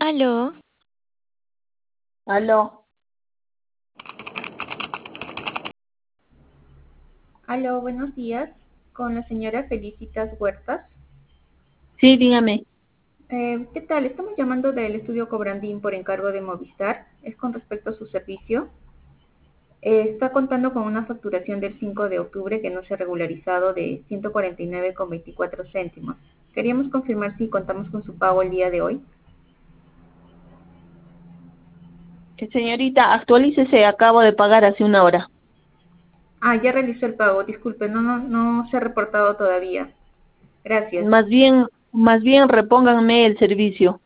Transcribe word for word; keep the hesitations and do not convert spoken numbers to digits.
Aló, Aló, Aló, buenos días, con la señora Felicitas Huertas. sí, dígame. Eh, ¿qué tal? Estamos llamando del estudio Cobrandín por encargo de Movistar. Es con respecto a su servicio. Eh, está contando con una facturación del cinco de octubre que no se ha regularizado de ciento cuarenta y nueve con veinticuatro céntimos. Queríamos confirmar si contamos con su pago el día de hoy. Eh, Señorita, actualícese, acabo de pagar hace una hora. Ah, ya realizó el pago. Disculpe, no, no, no se ha reportado todavía. Gracias. Más bien, más bien repónganme el servicio.